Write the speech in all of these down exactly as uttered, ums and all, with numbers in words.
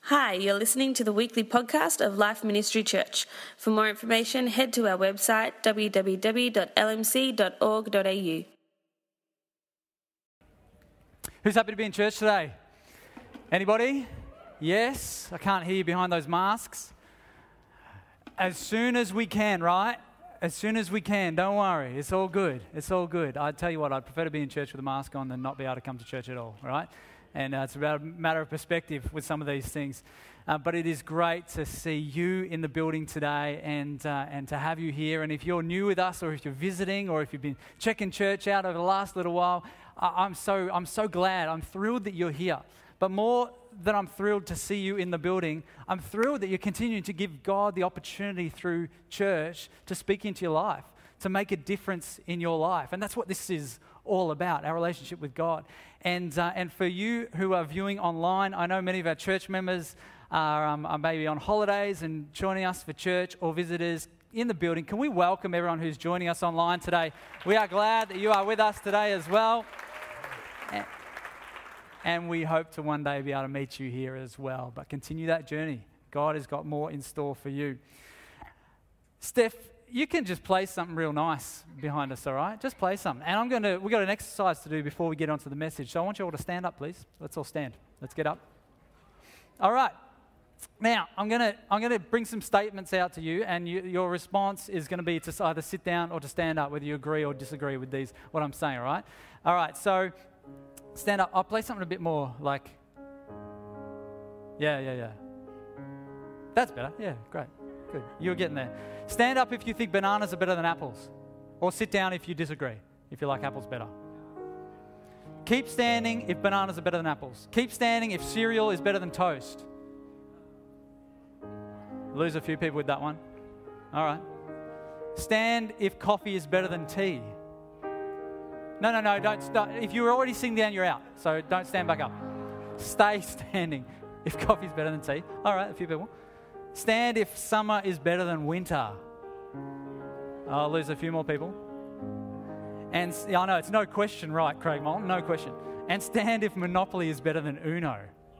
Hi, you're listening to the weekly podcast of Life Ministry Church. For more information, head to our website w w w dot l m c dot org dot a u. Who's happy to be in church today? Anybody? Yes? I can't hear you behind those masks. As soon as we can, right? As soon as we can. Don't worry. It's all good. It's all good. I tell you what, I'd prefer to be in church with a mask on than not be able to come to church at all, right? And uh, it's about a matter of perspective with some of these things. Uh, but it is great to see you in the building today and uh, and to have you here. And if you're new with us, or if you're visiting, or if you've been checking church out over the last little while, I- I'm so I'm so glad. I'm thrilled that you're here. But more than I'm thrilled to see you in the building, I'm thrilled that you're continuing to give God the opportunity through church to speak into your life, to make a difference in your life. And that's what this is all about, our relationship with God. And uh, and for you who are viewing online, I know many of our church members are, um, are maybe on holidays and joining us for church, or visitors in the building. Can we welcome everyone who's joining us online today? We are glad that you are with us today as well. And, and we hope to one day be able to meet you here as well. But continue that journey. God has got more in store for you. Steph, you can just play something real nice behind us, all right? Just play something. And I'm going to, we've got an exercise to do before we get onto the message. So I want you all to stand up, please. Let's all stand. Let's get up. All right. Now, I'm going to I'm going to bring some statements out to you, and you, your response is going to be to either sit down or to stand up, whether you agree or disagree with these, what I'm saying, all right? All right, so stand up. I'll play something a bit more like, yeah, yeah, yeah. That's better. Yeah, great. Good. You're getting there. Stand up if you think bananas are better than apples. Or sit down if you disagree, if you like apples better. Keep standing if bananas are better than apples. Keep standing if cereal is better than toast. Lose a few people with that one. All right. Stand if coffee is better than tea. No, no, no, don't start. If you're already sitting down, you're out. So don't stand back up. Stay standing if coffee is better than tea. All right, a few people. Stand if summer is better than winter. I'll lose a few more people. And yeah, I know, it's no question, right, Craig Moulton? No question. And stand if Monopoly is better than Uno.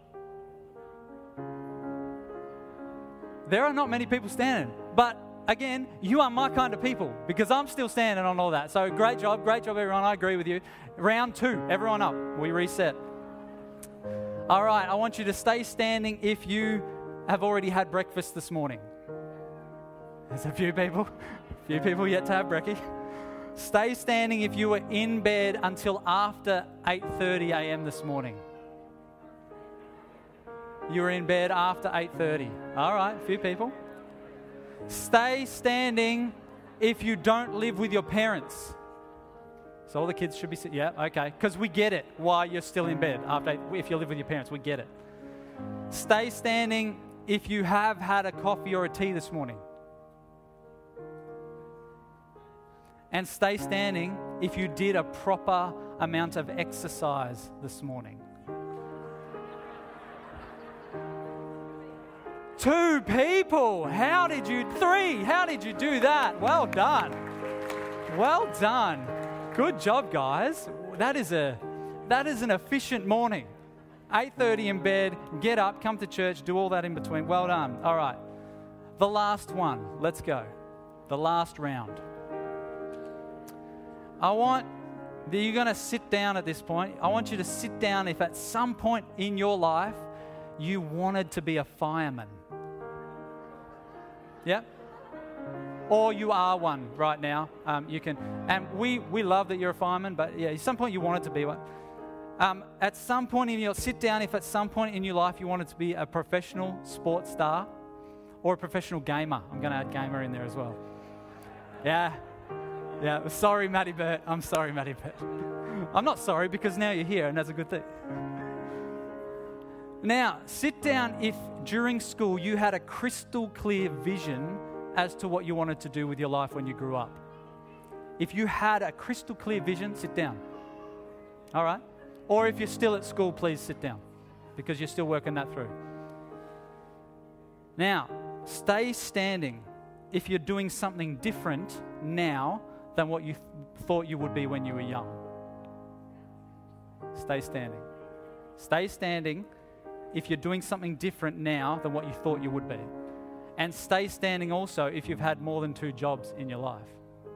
There are not many people standing. But again, you are my kind of people, because I'm still standing on all that. So great job, great job, everyone. I agree with you. Round two, everyone up. We reset. All right, I want you to stay standing if you have already had breakfast this morning. There's a few people, a few people yet to have brekkie. Stay standing if you were in bed until after eight thirty a.m. this morning. You were in bed after eight thirty. All right, a few people. Stay standing if you don't live with your parents. So all the kids should be sitting. Yeah, okay. Because we get it why you're still in bed after eight, if you live with your parents. We get it. Stay standing if you have had a coffee or a tea this morning. And stay standing if you did a proper amount of exercise this morning. Two people. How did you, three, how did you do that? Well done. Well done. Good job, guys. That is a, that is an efficient morning. eight thirty in bed, get up, come to church, do all that in between. Well done. All right. The last one. Let's go. The last round. I want, you're going to sit down at this point. I want you to sit down if at some point in your life you wanted to be a fireman. Yeah? Or you are one right now. Um, you can, and we, we love that you're a fireman, but yeah, at some point you wanted to be one. Um, at some point in your, sit down if at some point in your life you wanted to be a professional sports star or a professional gamer. I'm going to add gamer in there as well. Yeah. Yeah. Sorry, Matty Burt. I'm sorry, Matty Burt. I'm not sorry, because now you're here and that's a good thing. Now, sit down if during school you had a crystal clear vision as to what you wanted to do with your life when you grew up. If you had a crystal clear vision, sit down. All right? Or if you're still at school, please sit down, because you're still working that through. Now, stay standing if you're doing something different now than what you th- thought you would be when you were young. Stay standing. Stay standing if you're doing something different now than what you thought you would be. And stay standing also if you've had more than two jobs in your life.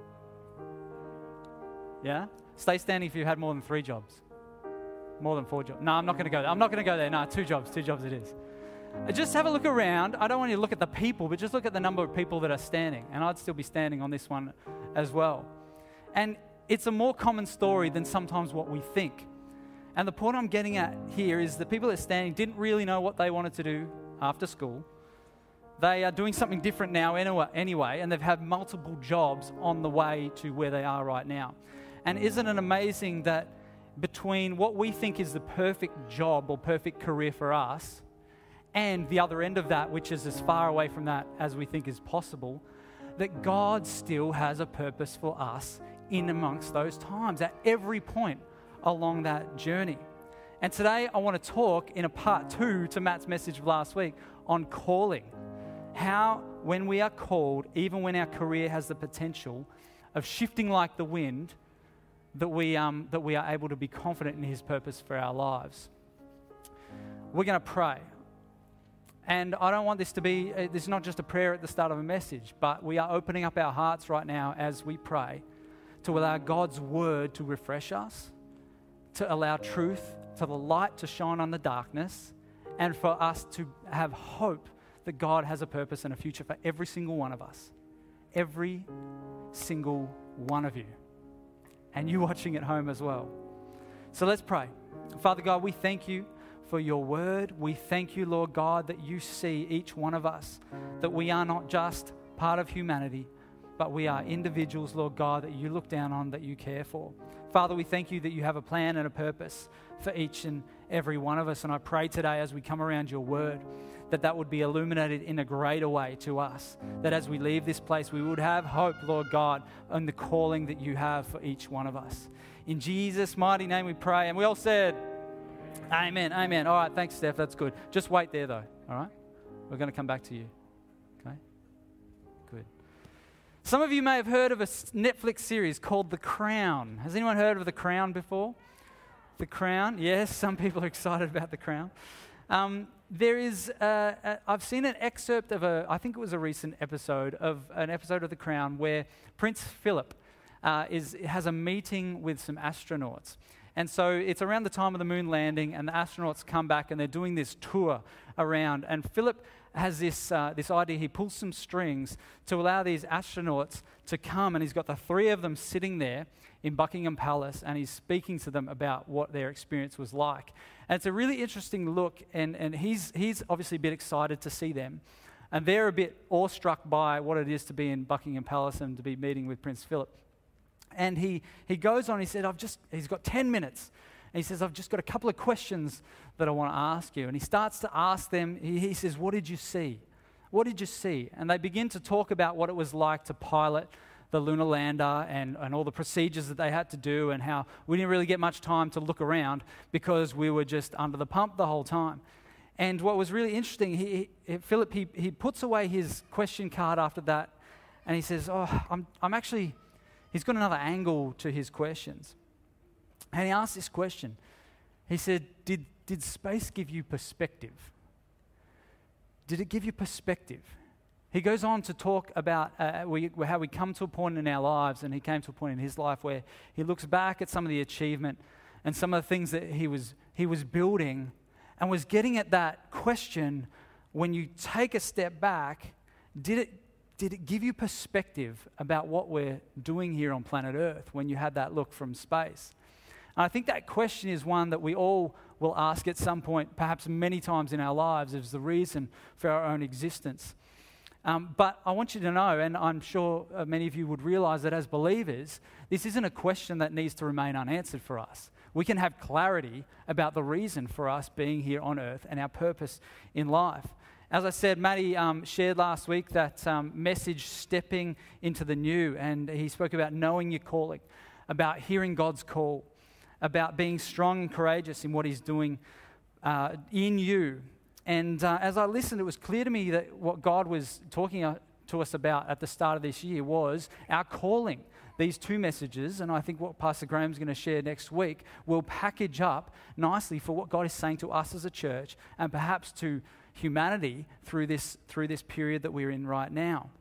Yeah? Stay standing if you've had more than three jobs. More than four jobs. No, I'm not going to go there. I'm not going to go there. No, two jobs. Two jobs it is. Just have a look around. I don't want you to look at the people, but just look at the number of people that are standing. And I'd still be standing on this one as well. And it's a more common story than sometimes what we think. And the point I'm getting at here is the people that are standing didn't really know what they wanted to do after school. They are doing something different now anyway, and they've had multiple jobs on the way to where they are right now. And isn't it amazing that between what we think is the perfect job or perfect career for us and the other end of that, which is as far away from that as we think is possible, that God still has a purpose for us in amongst those times at every point along that journey. And today I want to talk in a part two to Matt's message of last week on calling. How when we are called, even when our career has the potential of shifting like the wind, that we um, that we are able to be confident in His purpose for our lives. We're going to pray. And I don't want this to be, uh, this is not just a prayer at the start of a message, but we are opening up our hearts right now as we pray to allow God's word to refresh us, to allow truth, to the light to shine on the darkness, and for us to have hope that God has a purpose and a future for every single one of us. Every single one of you. And you watching at home as well. So let's pray. Father God, we thank you for your word. We thank you, Lord God, that you see each one of us, that we are not just part of humanity, but we are individuals, Lord God, that you look down on, that you care for. Father, we thank you that you have a plan and a purpose for each and every one of us. And I pray today as we come around your word, that that would be illuminated in a greater way to us. That as we leave this place, we would have hope, Lord God, on the calling that you have for each one of us. In Jesus' mighty name we pray. And we all said, amen, amen. All right, thanks, Steph. That's good. Just wait there, though, all right? We're going to come back to you, okay? Good. Some of you may have heard of a Netflix series called The Crown. Has anyone heard of The Crown before? The Crown? Yes, some people are excited about The Crown. Um, there is, uh, uh, I've seen an excerpt of a, I think it was a recent episode of an episode of The Crown where Prince Philip uh, is has a meeting with some astronauts. And so it's around the time of the moon landing, and the astronauts come back and they're doing this tour around. And Philip has this uh, this idea. He pulls some strings to allow these astronauts to come, and he's got the three of them sitting there in Buckingham Palace, and he's speaking to them about what their experience was like. And it's a really interesting look, and, and he's he's obviously a bit excited to see them. And they're a bit awestruck by what it is to be in Buckingham Palace and to be meeting with Prince Philip. And he, he goes on, he said, I've just, he's got ten minutes. And he says, I've just got a couple of questions that I want to ask you. And he starts to ask them, he, he says, what did you see? What did you see? And they begin to talk about what it was like to pilot the lunar lander and, and all the procedures that they had to do, and how we didn't really get much time to look around because we were just under the pump the whole time. And what was really interesting, he, he, Philip, he, he puts away his question card after that, and he says, oh, I'm, I'm actually, he's got another angle to his questions. And he asked this question. He said, did, did space give you perspective? Did it give you perspective? He goes on to talk about uh, we, how we come to a point in our lives, and he came to a point in his life where he looks back at some of the achievement and some of the things that he was he was building, and was getting at that question, when you take a step back, did it did it give you perspective about what we're doing here on planet Earth when you had that look from space? And I think that question is one that we all will ask at some point, perhaps many times in our lives, as the reason for our own existence. Um, but I want you to know, and I'm sure uh, many of you would realize that as believers, this isn't a question that needs to remain unanswered for us. We can have clarity about the reason for us being here on earth and our purpose in life. As I said, Matty um, shared last week that um, message, stepping into the new, and he spoke about knowing your calling, about hearing God's call, about being strong and courageous in what he's doing uh, in you. And uh, as I listened, it was clear to me that what God was talking to us about at the start of this year was our calling, these two messages, and I think what Pastor Graham's going to share next week, will package up nicely for what God is saying to us as a church and perhaps to humanity through this, through this period that we're in right now.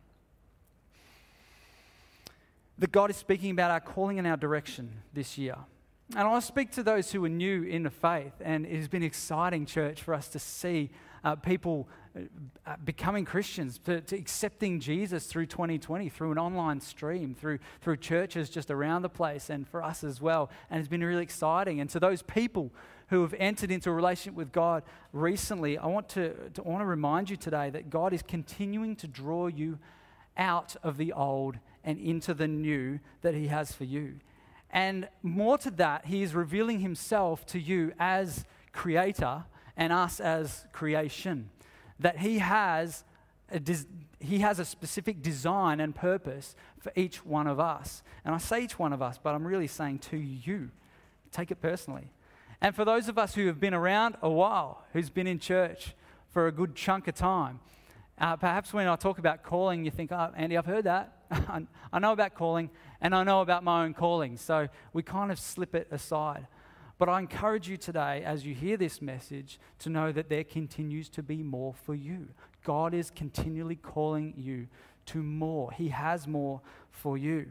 That God is speaking about our calling and our direction this year. And I want to speak to those who are new in the faith, and it has been exciting, church, for us to see uh, people uh, becoming Christians, to, to accepting Jesus through twenty twenty, through an online stream, through through churches just around the place, and for us as well. And it's been really exciting. And to those people who have entered into a relationship with God recently, I want to, to I want to remind you today that God is continuing to draw you out of the old and into the new that He has for you. And more to that, He is revealing Himself to you as Creator and us as creation. That He has a des- He has a specific design and purpose for each one of us. And I say each one of us, but I'm really saying to you. Take it personally. And for those of us who have been around a while, who's been in church for a good chunk of time, uh, perhaps when I talk about calling, you think, oh, Andy, I've heard that. I know about calling, and I know about my own calling. So we kind of slip it aside. But I encourage you today, as you hear this message, to know that there continues to be more for you. God is continually calling you to more. He has more for you.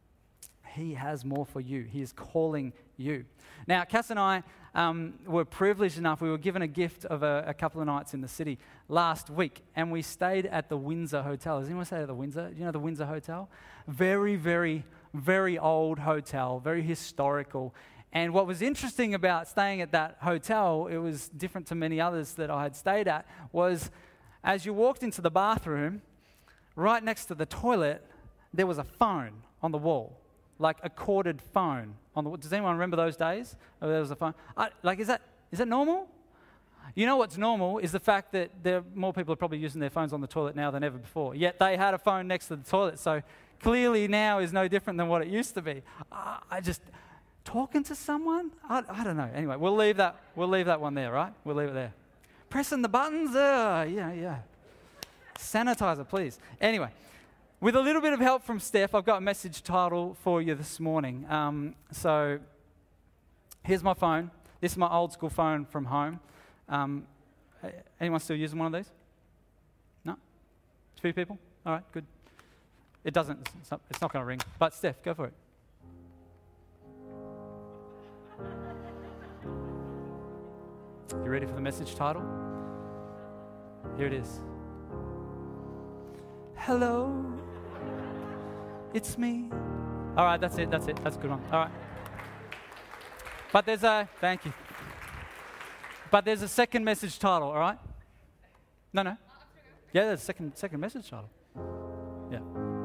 He has more for you. He is calling you. Now, Cass and I um, were privileged enough. We were given a gift of a, a couple of nights in the city last week, and we stayed at the Windsor Hotel. Has anyone stayed at the Windsor? Do you know the Windsor Hotel? Very, very, very old hotel, very historical. And what was interesting about staying at that hotel, it was different to many others that I had stayed at, was as you walked into the bathroom, right next to the toilet, there was a phone on the wall. Like a corded phone on the. Does anyone remember those days? Oh, there was a phone. I, like, is that is that normal? You know what's normal is the fact that there more people are probably using their phones on the toilet now than ever before. Yet they had a phone next to the toilet, so clearly now is no different than what it used to be. Uh, I just talking to someone. I, I don't know. Anyway, we'll leave that. We'll leave that one there, right? We'll leave it there. Pressing the buttons. Uh, yeah, yeah. Sanitizer, please. Anyway. With a little bit of help from Steph, I've got a message title for you this morning. Um, so here's my phone. This is my old school phone from home. Um, anyone still using one of these? No? A few people? All right, good. It doesn't, it's not, it's not going to ring. But Steph, go for it. You ready for the message title? Here it is. Hello. It's me. All right, that's it, that's it. That's a good one. All right. But there's a, thank you. But there's a second message title, all right? No, no. Yeah, there's a second, second message title. Yeah.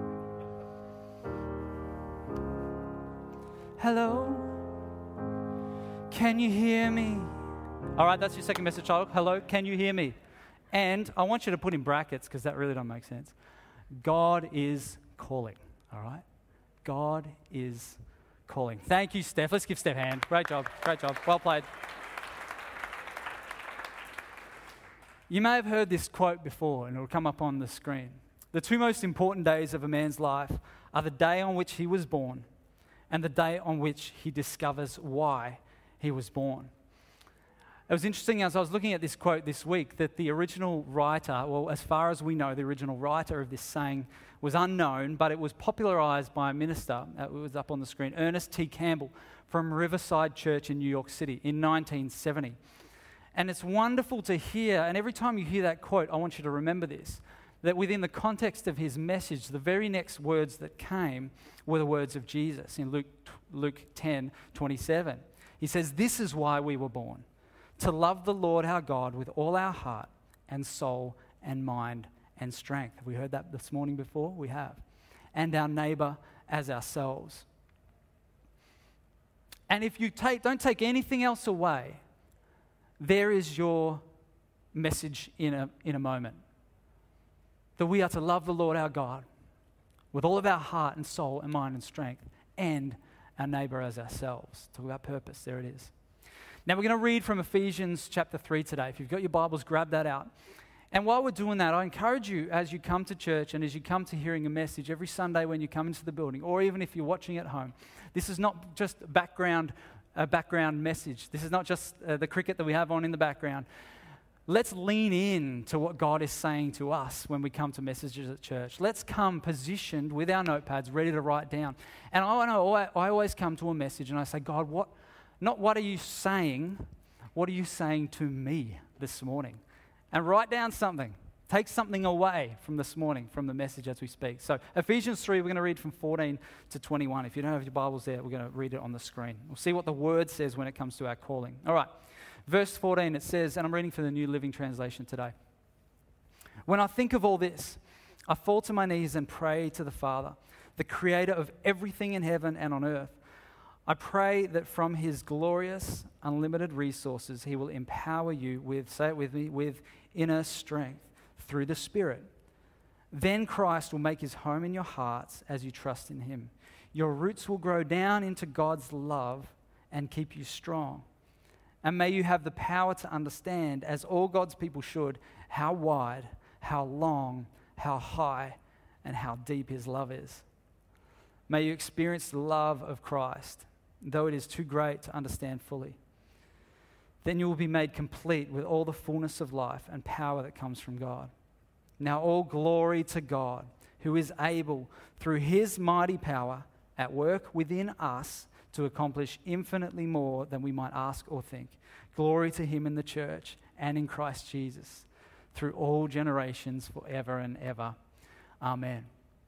Hello. Can you hear me? All right, that's your second message title. Hello, can you hear me? And I want you to put in brackets because that really don't make sense. God is calling. All right? God is calling. Thank you, Steph. Let's give Steph a hand. Great job. Great job. Well played. You may have heard this quote before, and it will come up on the screen. The two most important days of a man's life are the day on which he was born and the day on which he discovers why he was born. It was interesting as I was looking at this quote this week that the original writer, well, as far as we know, the original writer of this saying was unknown, but it was popularized by a minister. It was up on the screen, Ernest T. Campbell from Riverside Church in New York City in nineteen seventy. And it's wonderful to hear, and every time you hear that quote, I want you to remember this, that within the context of his message, the very next words that came were the words of Jesus in Luke, Luke ten twenty-seven. He says, "This is why we were born, to love the Lord our God with all our heart and soul and mind and strength." Have we heard that this morning before? We have. And our neighbor as ourselves. And if you take, don't take anything else away, there is your message in a, in a moment. That we are to love the Lord our God with all of our heart and soul and mind and strength, and our neighbor as ourselves. Talk about purpose. There it is. Now we're going to read from Ephesians chapter three today. If you've got your Bibles, grab that out. And while we're doing that, I encourage you as you come to church and as you come to hearing a message every Sunday when you come into the building, or even if you're watching at home, this is not just background, a background message. This is not just uh, the cricket that we have on in the background. Let's lean in to what God is saying to us when we come to messages at church. Let's come positioned with our notepads, ready to write down. And I know I always come to a message and I say, God, what? Not what are you saying? What are you saying to me this morning? And write down something. Take something away from this morning, from the message as we speak. So Ephesians three, we're going to read from fourteen to twenty-one. If you don't have your Bibles there, we're going to read it on the screen. We'll see what the Word says when it comes to our calling. All right, verse fourteen, it says, and I'm reading from the New Living Translation today. When I think of all this, I fall to my knees and pray to the Father, the Creator of everything in heaven and on earth. I pray that from His glorious, unlimited resources, He will empower you with, say it with me, with inner strength through the Spirit. Then Christ will make His home in your hearts as you trust in Him. Your roots will grow down into God's love and keep you strong. And may you have the power to understand, as all God's people should, how wide, how long, how high, and how deep His love is. May you experience the love of Christ, though it is too great to understand fully. Then you will be made complete with all the fullness of life and power that comes from God. Now all glory to God, who is able, through His mighty power, at work within us to accomplish infinitely more than we might ask or think. Glory to Him in the church and in Christ Jesus, through all generations, forever and ever. Amen.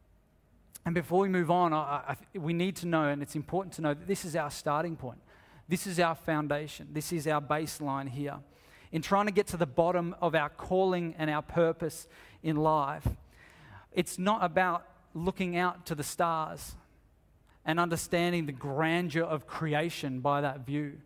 And before we move on, I, I, we need to know, and it's important to know, that this is our starting point. This is our foundation. This is our baseline here. In trying to get to the bottom of our calling and our purpose in life, it's not about looking out to the stars and understanding the grandeur of creation by that view.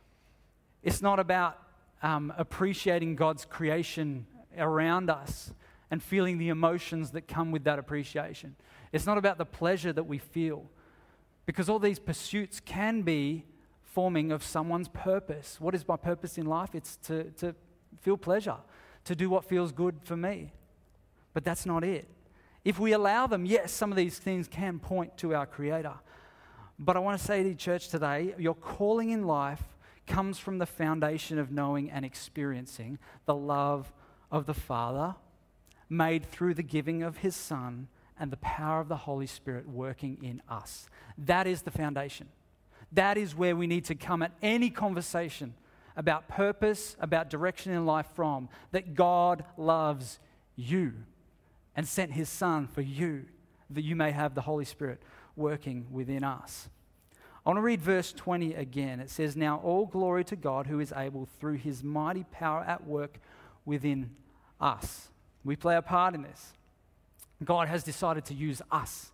It's not about um, appreciating God's creation around us and feeling the emotions that come with that appreciation. It's not about the pleasure that we feel, because all these pursuits can be forming of someone's purpose. What is my purpose in life? It's to, to feel pleasure, to do what feels good for me. But that's not it. If we allow them, yes, some of these things can point to our Creator. But I want to say to you, church, today, your calling in life comes from the foundation of knowing and experiencing the love of the Father, made through the giving of His Son and the power of the Holy Spirit working in us. That is the foundation. That is where we need to come at any conversation about purpose, about direction in life from, that God loves you and sent His Son for you, that you may have the Holy Spirit working within us. I want to read verse twenty again. It says, now all glory to God, who is able through His mighty power at work within us. We play a part in this. God has decided to use us.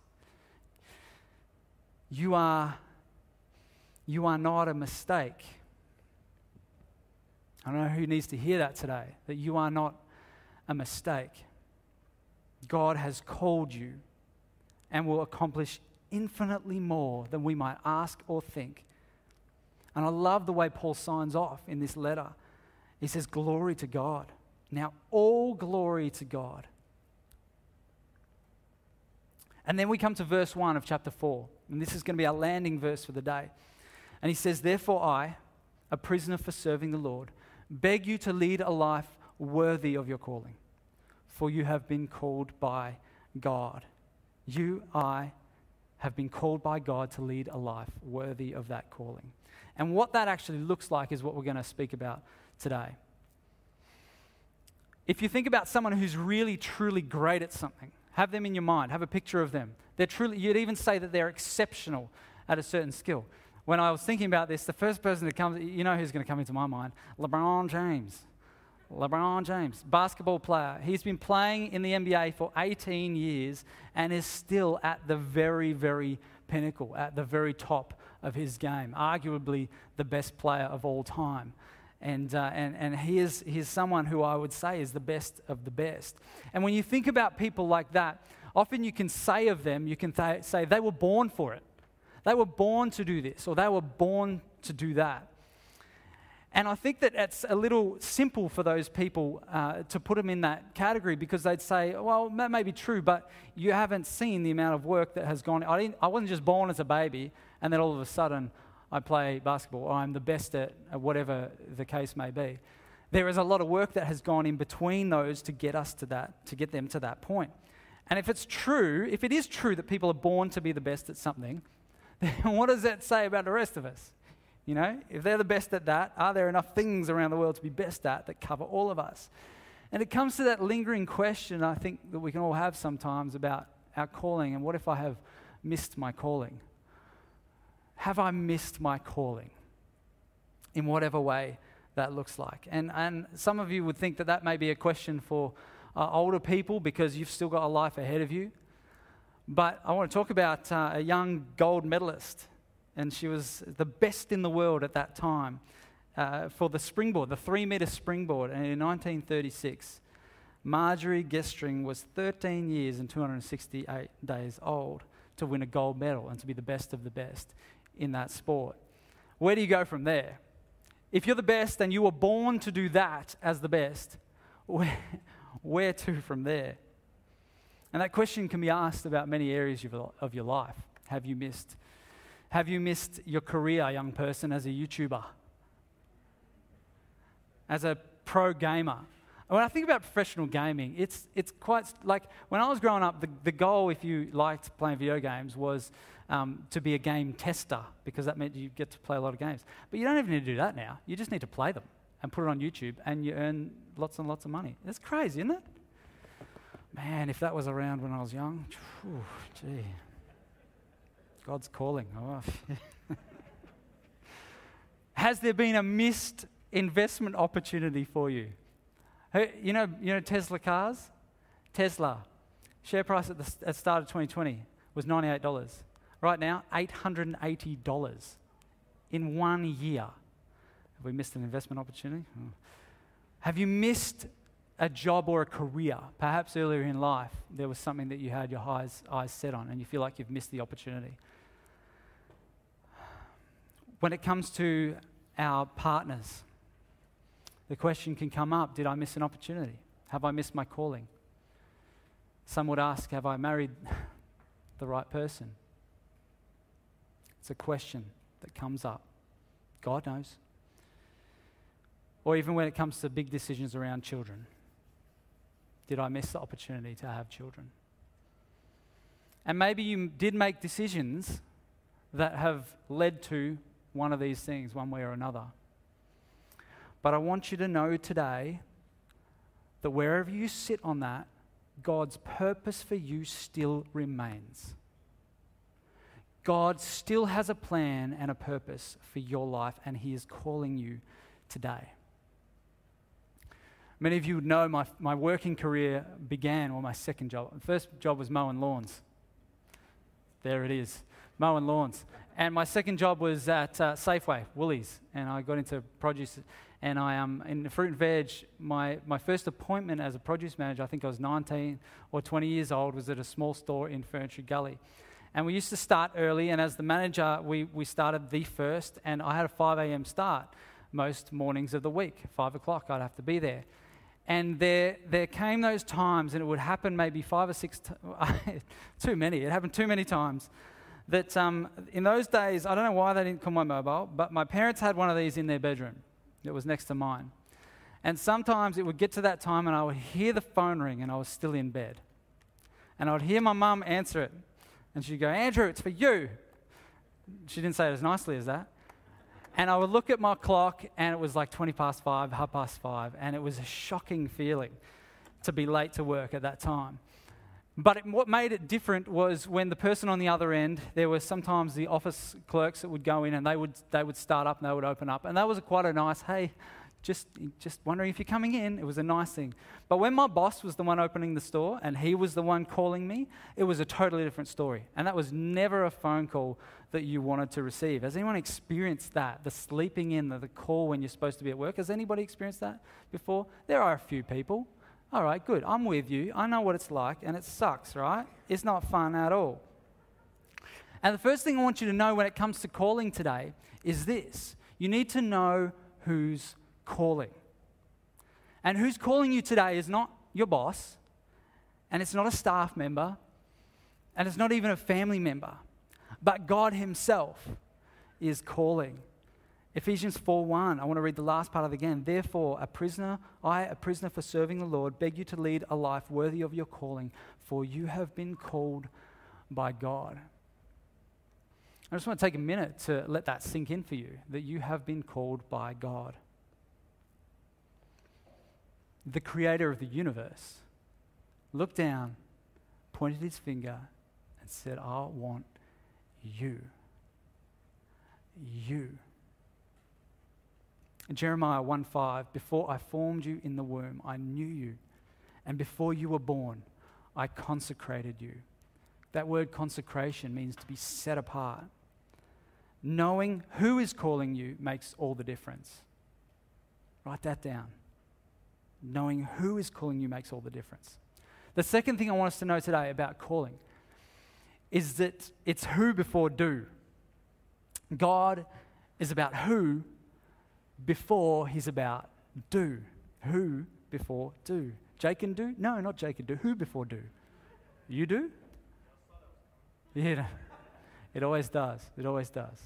You are, you are not a mistake. I don't know who needs to hear that today, that you are not a mistake. God has called you and will accomplish infinitely more than we might ask or think. And I love the way Paul signs off in this letter. He says, glory to God. Now, all glory to God. And then we come to verse one of chapter four. And this is going to be our landing verse for the day. And he says, therefore I, a prisoner for serving the Lord, beg you to lead a life worthy of your calling. For you have been called by God. You, I, have been called by God to lead a life worthy of that calling. And what that actually looks like is what we're going to speak about today. If you think about someone who's really, truly great at something, have them in your mind, have a picture of them. They're truly, you'd even say that they're exceptional at a certain skill. When I was thinking about this, the first person that comes, you know who's going to come into my mind? LeBron James. LeBron James, basketball player. He's been playing in the N B A for eighteen years and is still at the very, very pinnacle, at the very top of his game, arguably the best player of all time. And, uh, and, and he is he is someone who I would say is the best of the best. And when you think about people like that, often you can say of them, you can th- say they were born for it. They were born to do this, or they were born to do that. And I think that it's a little simple for those people uh, to put them in that category, because they'd say, well, that may be true, but you haven't seen the amount of work that has gone. I, didn't, I wasn't just born as a baby and then all of a sudden I play basketball, or I'm the best at whatever the case may be. There is a lot of work that has gone in between those to get us to that, to get them to that point. And if it's true, if it is true that people are born to be the best at something, then what does that say about the rest of us? You know, if they're the best at that, are there enough things around the world to be best at that cover all of us? And it comes to that lingering question, I think, that we can all have sometimes about our calling, and what if I have missed my calling? Have I missed my calling in whatever way that looks like? And and some of you would think that that may be a question for uh, older people, because you've still got a life ahead of you. But I want to talk about uh, a young gold medalist, and she was the best in the world at that time uh, for the springboard, the three-metre springboard. And in nineteen thirty-six, Marjorie Gestring was thirteen years and two hundred sixty-eight days old to win a gold medal and to be the best of the best in that sport. Where do you go from there? If you're the best and you were born to do that as the best, where, where to from there? And that question can be asked about many areas of your life. Have you missed? Have you missed your career, young person, as a YouTuber? As a pro gamer? When I think about professional gaming, it's it's quite, like, when I was growing up, the, the goal, if you liked playing video games, was um, to be a game tester, because that meant you get to play a lot of games. But you don't even need to do that now. You just need to play them and put it on YouTube, and you earn lots and lots of money. That's crazy, isn't it? Man, if that was around when I was young, whew, gee. God's calling. Oh. Has there been a missed investment opportunity for you? You know, you know Tesla cars? Tesla. Share price at the, at the start of twenty twenty was ninety-eight dollars. Right now, eight hundred eighty dollars in one year. Have we missed an investment opportunity? Oh. Have you missed a job or a career? Perhaps earlier in life, there was something that you had your eyes, eyes set on, and you feel like you've missed the opportunity. When it comes to our partners, the question can come up, did I miss an opportunity? Have I missed my calling? Some would ask, have I married the right person? It's a question that comes up. God knows. Or even when it comes to big decisions around children. Did I miss the opportunity to have children? And maybe you did make decisions that have led to one of these things, one way or another. But I want you to know today that wherever you sit on that, God's purpose for you still remains. God still has a plan and a purpose for your life, and He is calling you today. Many of you would know my, my working career began, or my second job. The first job was mowing lawns. There it is, mowing lawns. And my second job was at uh, Safeway, Woolies, and I got into produce. And I um in the fruit and veg, my, my first appointment as a produce manager, I think I was nineteen or twenty years old, was at a small store in Ferntree Gully. And we used to start early, and as the manager, we, we started the first, and I had a five a.m. start most mornings of the week. five o'clock, I'd have to be there. And there there came those times, and it would happen maybe five or six, t- too many, it happened too many times, that um, in those days, I don't know why they didn't call my mobile, but my parents had one of these in their bedroom. It was next to mine. And sometimes it would get to that time and I would hear the phone ring and I was still in bed. And I would hear my mum answer it. And she'd go, Andrew, it's for you. She didn't say it as nicely as that. And I would look at my clock and it was like twenty past five, half past five. And it was a shocking feeling to be late to work at that time. But it, what made it different was when the person on the other end, there were sometimes the office clerks that would go in and they would they would start up and they would open up. And that was a quite a nice, hey, just, just wondering if you're coming in. It was a nice thing. But when my boss was the one opening the store and he was the one calling me, it was a totally different story. And that was never a phone call that you wanted to receive. Has anyone experienced that? The sleeping in, the, the call when you're supposed to be at work? Has anybody experienced that before? There are a few people. All right, good. I'm with you. I know what it's like, and it sucks, right? It's not fun at all. And the first thing I want you to know when it comes to calling today is this. You need to know who's calling. And who's calling you today is not your boss, and it's not a staff member, and it's not even a family member, but God himself is calling. Ephesians four one, I want to read the last part of it again. Therefore, a prisoner, I, a prisoner for serving the Lord, beg you to lead a life worthy of your calling, for you have been called by God. I just want to take a minute to let that sink in for you, that you have been called by God. The creator of the universe looked down, pointed his finger, and said, I want you. You. In Jeremiah one five, before I formed you in the womb, I knew you. And before you were born, I consecrated you. That word consecration means to be set apart. Knowing who is calling you makes all the difference. Write that down. Knowing who is calling you makes all the difference. The second thing I want us to know today about calling is that it's who before do. God is about who before he's about do. Who before do. Jake and do? No, not Jake and do. Who before do? You do? Yeah, it always does. It always does.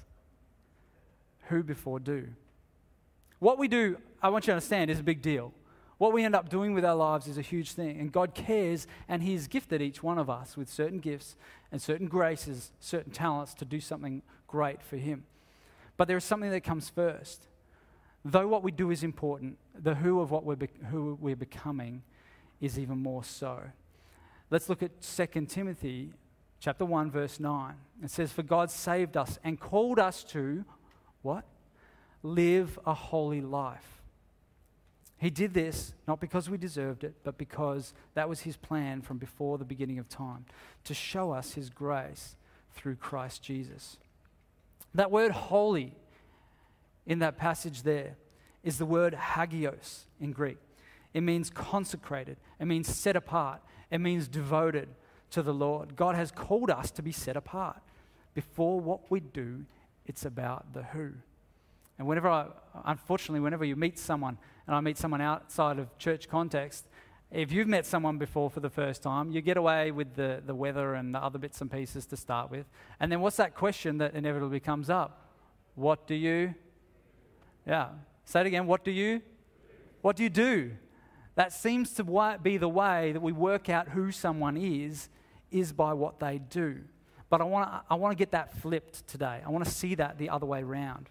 Who before do. What we do, I want you to understand, is a big deal. What we end up doing with our lives is a huge thing. And God cares, and he's gifted each one of us with certain gifts and certain graces, certain talents to do something great for him. But there is something that comes first. Though what we do is important, the who of what we're be- who we're becoming is even more so. Let's look at Second Timothy chapter one, verse nine. It says, for God saved us and called us to, what? Live a holy life. He did this not because we deserved it, but because that was his plan from before the beginning of time, to show us his grace through Christ Jesus. That word holy in that passage there is the word hagios in Greek. It means consecrated. It means set apart. It means devoted to the Lord. God has called us to be set apart. Before what we do, it's about the who. And whenever I, unfortunately, whenever you meet someone, and I meet someone outside of church context, if you've met someone before for the first time, you get away with the, the weather and the other bits and pieces to start with. And then what's that question that inevitably comes up? What do you? Yeah. Say it again. What do you? What do you do? That seems to be the way that we work out who someone is, is by what they do. But I want to I want to get that flipped today. I want to see that the other way around.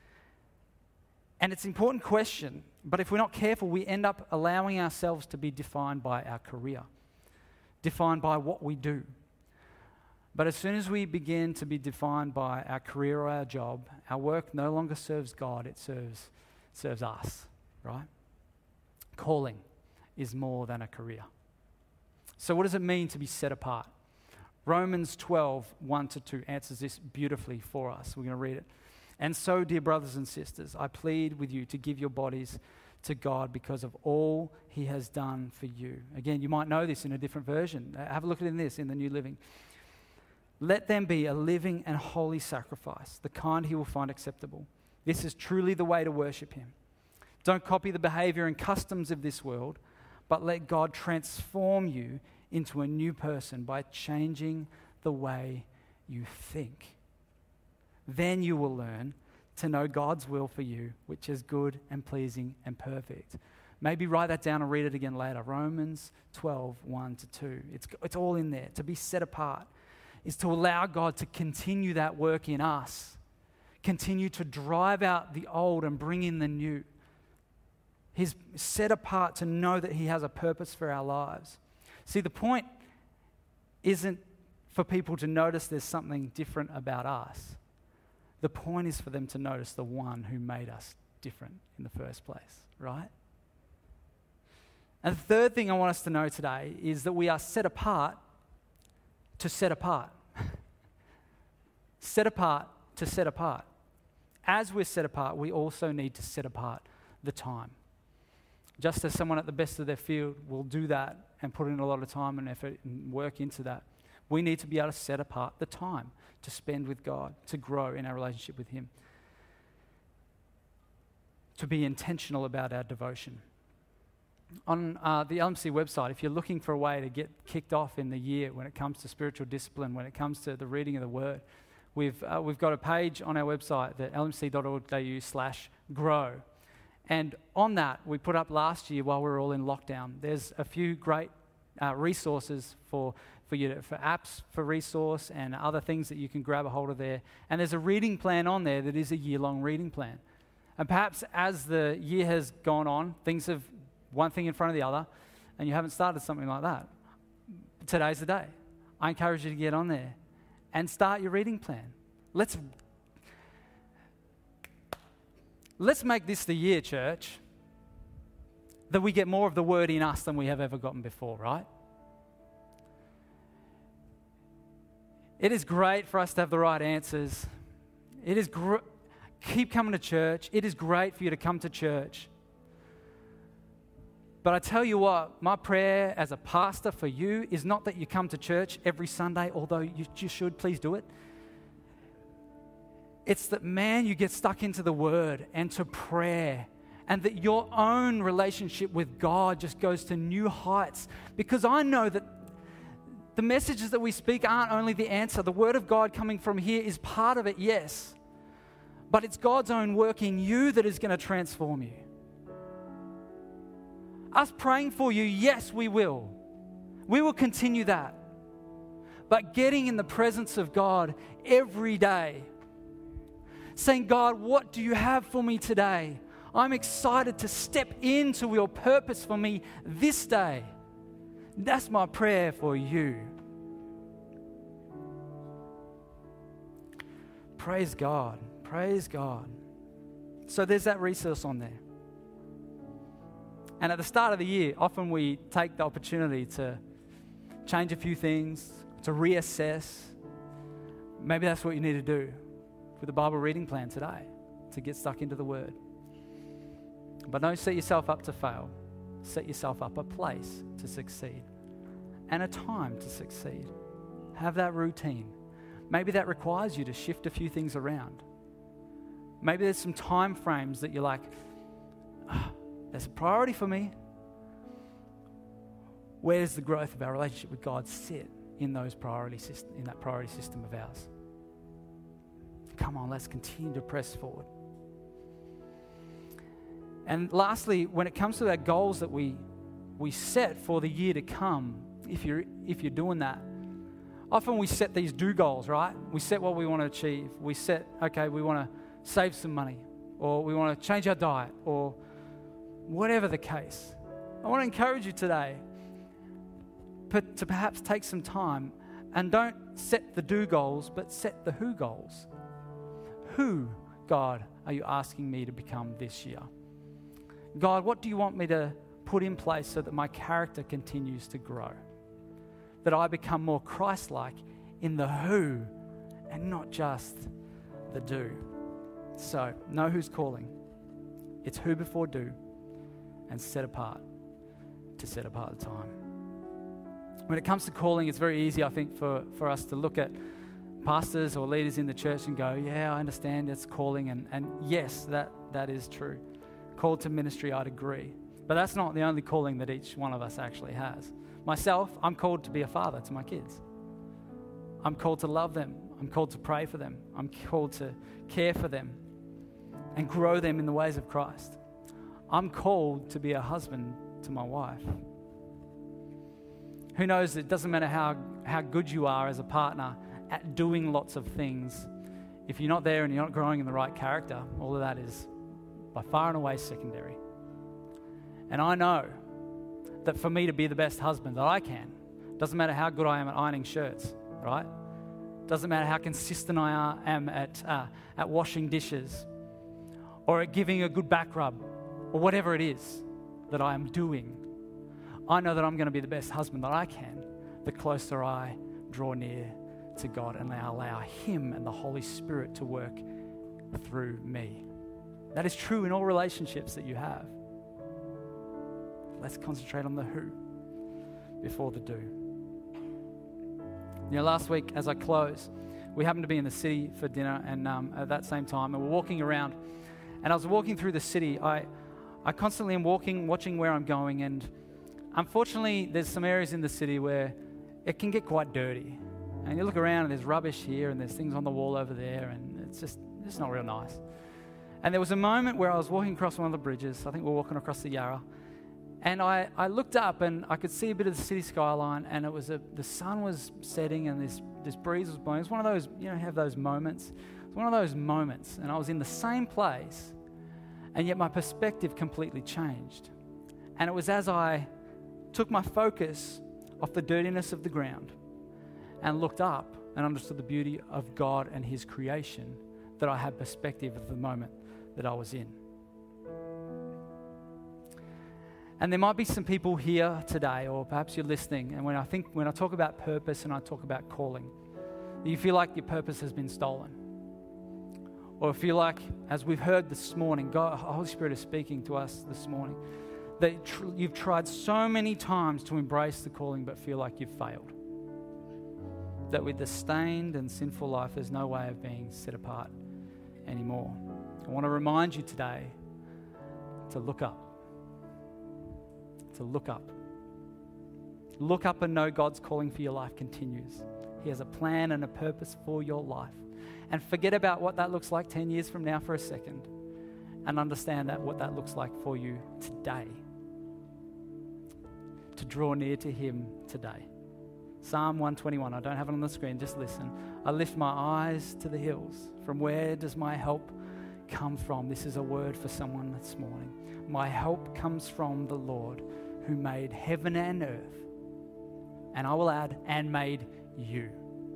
And it's an important question, but if we're not careful, we end up allowing ourselves to be defined by our career, defined by what we do. But as soon as we begin to be defined by our career or our job, our work no longer serves God, it serves, serves us, right? Calling is more than a career. So what does it mean to be set apart? Romans twelve, one to two answers this beautifully for us. We're going to read it. And so, dear brothers and sisters, I plead with you to give your bodies to God because of all he has done for you. Again, you might know this in a different version. Have a look at it in this, in the New Living. Let them be a living and holy sacrifice, the kind he will find acceptable. This is truly the way to worship him. Don't copy the behavior and customs of this world, but let God transform you into a new person by changing the way you think. Then you will learn to know God's will for you, which is good and pleasing and perfect. Maybe write that down and read it again later. Romans twelve, one to two. It's, it's all in there. To be set apart is to allow God to continue that work in us, continue to drive out the old and bring in the new. He's set apart to know that he has a purpose for our lives. See, the point isn't for people to notice there's something different about us. The point is for them to notice the one who made us different in the first place, right? And the third thing I want us to know today is that we are set apart to set apart. Set apart to set apart. As we're set apart, we also need to set apart the time. Just as someone at the best of their field will do that and put in a lot of time and effort and work into that, we need to be able to set apart the time to spend with God, to grow in our relationship with him. to be intentional about our devotion. On uh, the L M C website, if you're looking for a way to get kicked off in the year when it comes to spiritual discipline, when it comes to the reading of the Word, we've uh, we've got a page on our website, the l m c dot org dot a u slash grow. And on that, we put up last year while we were all in lockdown, there's a few great uh, resources for, for you to, for apps for resource and other things that you can grab a hold of there. And there's a reading plan on there that is a year-long reading plan. And perhaps as the year has gone on, things have one thing in front of the other, and you haven't started something like that. Today's the day. I encourage you to get on there and start your reading plan. Let's let's make this the year, church, that we get more of the Word in us than we have ever gotten before, right? It is great for us to have the right answers. It is gr- keep coming to church. It is great for you to come to church. But I tell you what, my prayer as a pastor for you is not that you come to church every Sunday, although you, you should, please do it. It's that, man, you get stuck into the Word and to prayer, and that your own relationship with God just goes to new heights. Because I know that the messages that we speak aren't only the answer. The Word of God coming from here is part of it, yes. But it's God's own work in you that is going to transform you. Us praying for you, yes, we will. We will continue that. But getting in the presence of God every day, saying, God, what do you have for me today? I'm excited to step into your purpose for me this day. That's my prayer for you. Praise God. Praise God. So there's that resource on there. And at the start of the year, often we take the opportunity to change a few things, to reassess. Maybe that's what you need to do with the Bible reading plan today, to get stuck into the Word. But don't set yourself up to fail. Set yourself up a place to succeed and a time to succeed. Have that routine. Maybe that requires you to shift a few things around. Maybe there's some time frames that you're like, oh, that's a priority for me. Where does the growth of our relationship with God sit in those priority system, in that priority system of ours? Come on, let's continue to press forward. And lastly, when it comes to our goals that we we set for the year to come, if you're if you're doing that, often we set these do goals, right? We set what we want to achieve. We set, okay, we want to save some money, or we want to change our diet, or whatever the case. I want to encourage you today to perhaps take some time and don't set the do goals, but set the who goals. Who, God, are you asking me to become this year? God, what do you want me to put in place so that my character continues to grow? That I become more Christ-like in the who and not just the do. So, know who's calling. It's who before do, and set apart to set apart the time. When it comes to calling, it's very easy, I think, for, for us to look at pastors or leaders in the church and go, yeah, I understand it's calling. And, and yes, that, that is true. Called to ministry, I'd agree. But that's not the only calling that each one of us actually has. Myself, I'm called to be a father to my kids. I'm called to love them. I'm called to pray for them. I'm called to care for them and grow them in the ways of Christ. I'm called to be a husband to my wife. Who knows, it doesn't matter how, how good you are as a partner at doing lots of things. If you're not there and you're not growing in the right character, all of that is by far and away secondary. And I know that for me to be the best husband that I can, doesn't matter how good I am at ironing shirts, right? Doesn't matter how consistent I am at, uh, at washing dishes or at giving a good back rub, or whatever it is that I am doing, I know that I'm going to be the best husband that I can the closer I draw near to God and I allow Him and the Holy Spirit to work through me. That is true in all relationships that you have. Let's concentrate on the who before the do. You know, last week as I close, we happened to be in the city for dinner, and um, at that same time, and we're walking around, And I was walking through the city. I, I constantly am walking, watching where I'm going, and unfortunately, there's some areas in the city where it can get quite dirty. And you look around and there's rubbish here and there's things on the wall over there, and it's just it's not real nice. And there was a moment where I was walking across one of the bridges. I think we were walking across the Yarra. And I, I looked up and I could see a bit of the city skyline, and it was a, the sun was setting and this, this breeze was blowing. It was one of those, you know, have those moments. It was one of those moments, and I was in the same place, and yet my perspective completely changed. And it was as I took my focus off the dirtiness of the ground and looked up and understood the beauty of God and His creation that I had perspective of the moment that I was in. And there might be some people here today, or perhaps you're listening, and when I think when I talk about purpose and I talk about calling, you feel like your purpose has been stolen. Or feel like, as we've heard this morning, God, the Holy Spirit is speaking to us this morning, that tr- you've tried so many times to embrace the calling but feel like you've failed. That with the stained and sinful life, there's no way of being set apart anymore. I want to remind you today to look up. To look up. Look up and know God's calling for your life continues. He has a plan and a purpose for your life. And forget about what that looks like ten years from now for a second, and understand that what that looks like for you today. To draw near to Him today. Psalm one twenty-one, I don't have it on the screen, just listen. I lift my eyes to the hills. From where does my help come from? This is a word for someone this morning. My help comes from the Lord who made heaven and earth. And I will add, and made you.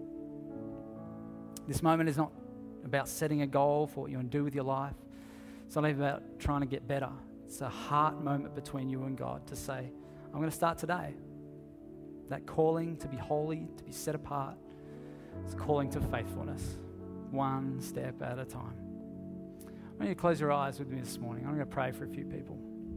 This moment is not about setting a goal for what you want to do with your life. It's not even about trying to get better. It's a heart moment between you and God to say, I'm going to start today. That calling to be holy, to be set apart, it's a calling to faithfulness, one step at a time. I want you to close your eyes with me this morning. I'm going to pray for a few people.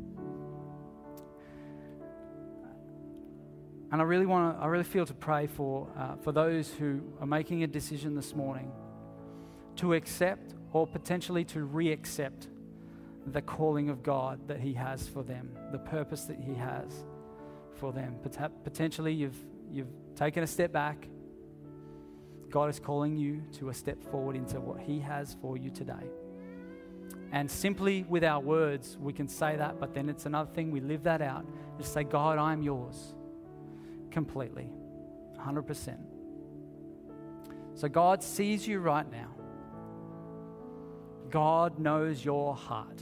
And I really want to, I really feel to pray for uh, for those who are making a decision this morning to accept or potentially to re-accept the calling of God that He has for them, the purpose that He has for them. Potentially you've you've taken a step back. God is calling you to a step forward into what He has for you today. And simply with our words, we can say that, but then it's another thing, we live that out. Just say, God, I'm yours. Completely. one hundred percent. So God sees you right now. God knows your heart.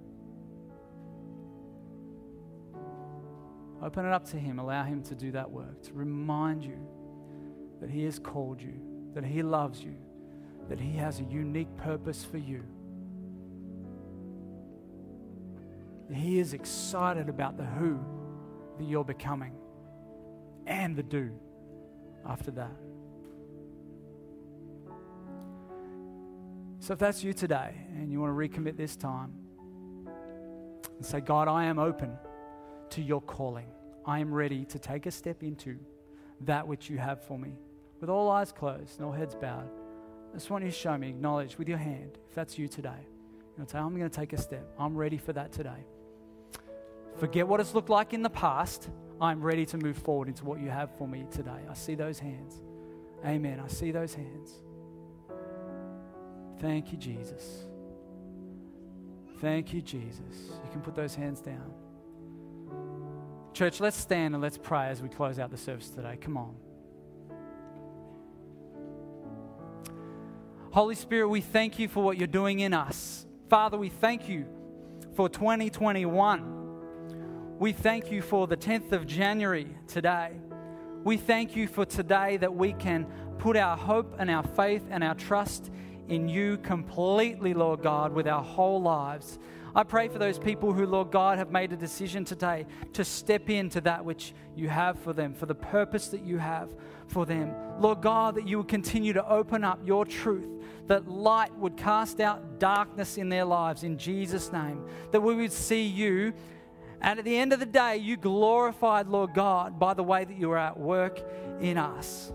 Open it up to Him. Allow Him to do that work, to remind you that He has called you, that He loves you, that He has a unique purpose for you. He is excited about the who that you're becoming and the do after that. So if that's you today and you want to recommit this time and say, God, I am open to your calling. I am ready to take a step into that which you have for me. With all eyes closed and all heads bowed, I just want you to show me, acknowledge with your hand, if that's you today. You'll say, I'm going to take a step. I'm ready for that today. Forget what it's looked like in the past. I'm ready to move forward into what you have for me today. I see those hands. Amen. I see those hands. Thank you, Jesus. Thank you, Jesus. You can put those hands down. Church, let's stand and let's pray as we close out the service today. Come on. Holy Spirit, we thank you for what you're doing in us. Father, we thank you for twenty twenty-one. We thank you for the tenth of January today. We thank you for today that we can put our hope and our faith and our trust in you completely, Lord God, with our whole lives. I pray for those people who, Lord God, have made a decision today to step into that which you have for them, for the purpose that you have for them. Lord God, that you would continue to open up your truth, that light would cast out darkness in their lives in Jesus' name, that we would see you, and at the end of the day, you glorified, Lord God, by the way that you are at work in us.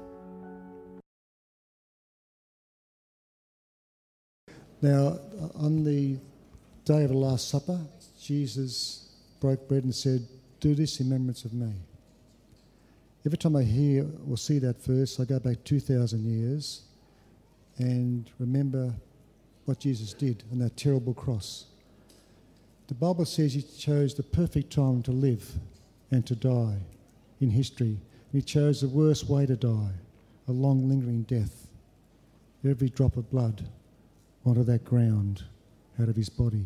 Now, on the day of the Last Supper, Jesus broke bread and said, "Do this in remembrance of me." Every time I hear or see that verse, I go back two thousand years and remember what Jesus did on that terrible cross. The Bible says he chose the perfect time to live and to die in history. And he chose the worst way to die, a long lingering death. Every drop of blood onto that ground out of his body.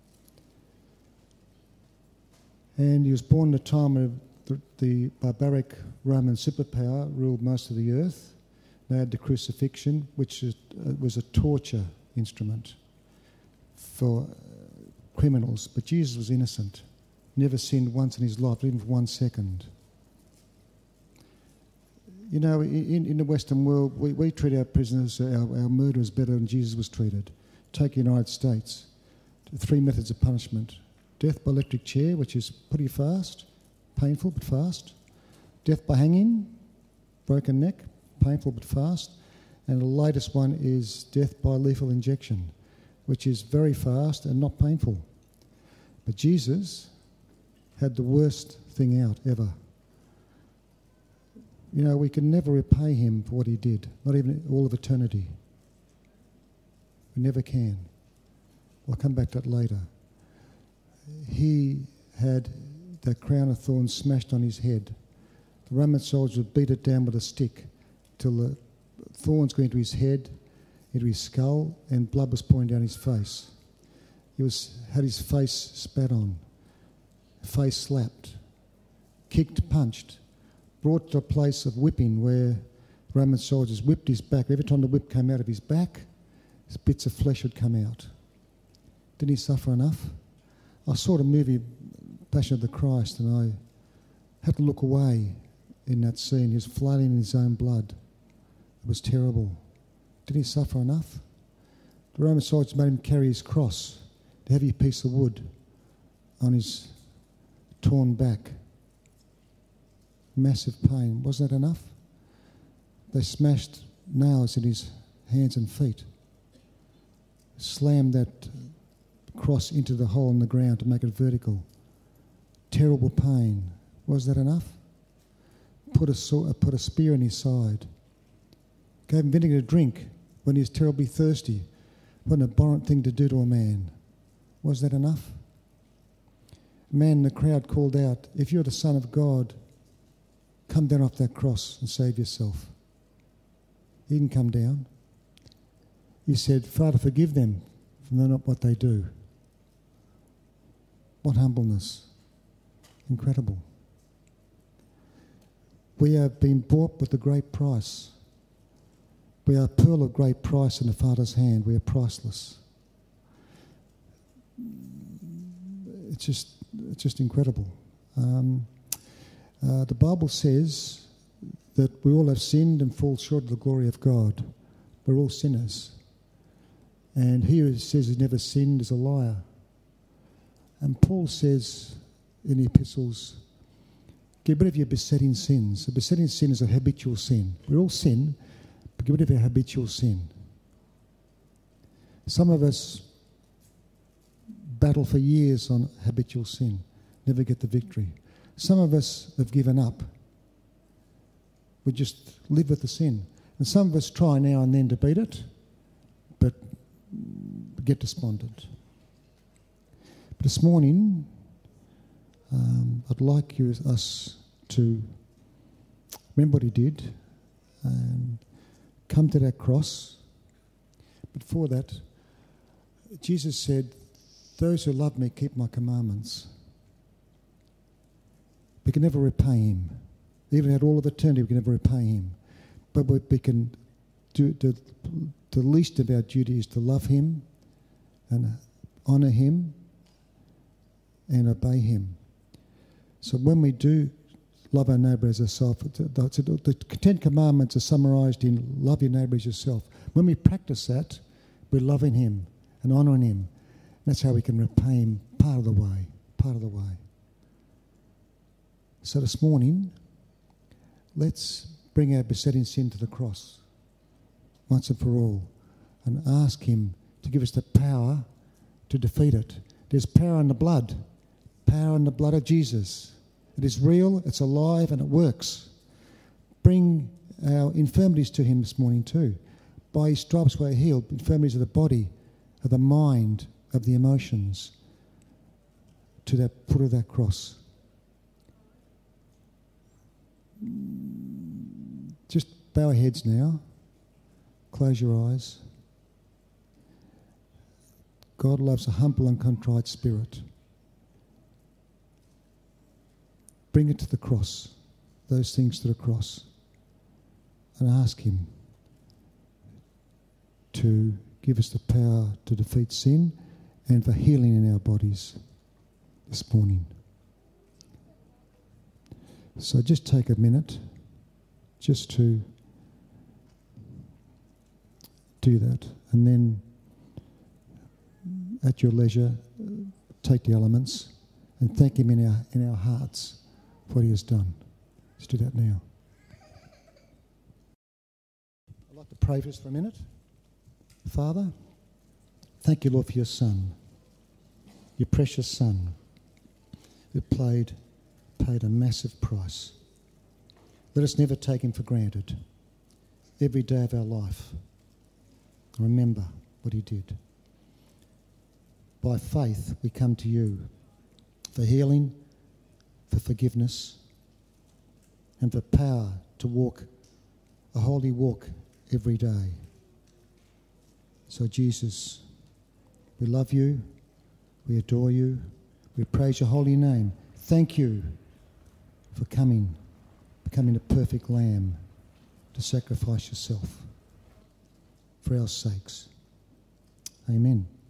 And he was born at a time of the, the barbaric Roman superpower ruled most of the earth. They had the crucifixion, which is, uh, was a torture instrument for uh, criminals. But Jesus was innocent, never sinned once in his life, even for one second. You know, in, in the Western world, we, we treat our prisoners, our, our murderers better than Jesus was treated. Take the United States. Three methods of punishment. Death by electric chair, which is pretty fast, painful but fast. Death by hanging, broken neck, painful but fast. And the latest one is death by lethal injection, which is very fast and not painful. But Jesus had the worst thing out ever. You know, we can never repay him for what he did, not even all of eternity. We never can. I'll come back to that later. He had that crown of thorns smashed on his head. The Roman soldiers would beat it down with a stick till the thorns got into his head, into his skull, and blood was pouring down his face. He was had his face spat on, face slapped, kicked, punched, brought to a place of whipping where Roman soldiers whipped his back. Every time the whip came out of his back, bits of flesh would come out. Didn't he suffer enough? I saw the movie Passion of the Christ and I had to look away in that scene. He was flooding in his own blood. It was terrible. Didn't he suffer enough? The Roman soldiers made him carry his cross, the heavy piece of wood, on his torn back. Massive pain. Wasn't that enough? They smashed nails in his hands and feet, slammed that cross into the hole in the ground to make it vertical. Terrible pain. Was that enough? Put a, saw, put a spear in his side. Gave him vinegar to drink when he was terribly thirsty. What an abhorrent thing to do to a man. Was that enough? A man in the crowd called out, "If you're the Son of God, come down off that cross and save yourself." He didn't come down. He said, "Father, forgive them, for they know not what they do." What humbleness. Incredible. We have been bought with a great price. We are a pearl of great price in the Father's hand. We are priceless. It's just, it's just incredible. Um, uh, the Bible says that we all have sinned and fall short of the glory of God. We're all sinners. And he who says he's never sinned is a liar. And Paul says in the epistles, get rid of your besetting sins. A besetting sin is a habitual sin. We all sin, but get rid of our habitual sin. Some of us battle for years on habitual sin, never get the victory. Some of us have given up. We just live with the sin. And some of us try now and then to beat it, but get despondent. But this morning, um, I'd like you, us to remember what he did, and come to that cross. But for that, Jesus said, "Those who love me keep my commandments." We can never repay him. Even at all of eternity, we can never repay him. But what we can do, the, the least of our duty is to love him and honour him and obey him. So when we do love our neighbour as ourselves, the, the, the Ten Commandments are summarised in love your neighbour as yourself. When we practice that, we're loving him and honouring him. That's how we can repay him part of the way, part of the way. So this morning, let's bring our besetting sin to the cross once and for all and ask him to give us the power to defeat it. There's power in the blood, power in the blood of Jesus. It is real, it's alive, and it works. Bring our infirmities to him this morning too. By his stripes we're healed, infirmities of the body, of the mind, of the emotions, to that foot of that cross. Just bow our heads now. Close your eyes. God loves a humble and contrite spirit. Bring it to the cross, those things to the cross, and ask him to give us the power to defeat sin and for healing in our bodies this morning. So just take a minute just to do that, and then at your leisure take the elements and thank him in our in our hearts for what he has done. Let's do that now. I'd like to pray for us for a minute. Father, thank you, Lord, for your Son, your precious Son, who played, paid a massive price. Let us never take him for granted. Every day of our life, remember what he did. By faith, we come to you for healing, for forgiveness, and for power to walk a holy walk every day. So Jesus, we love you, we adore you, we praise your holy name. Thank you for coming, becoming a perfect lamb to sacrifice yourself for our sakes. Amen.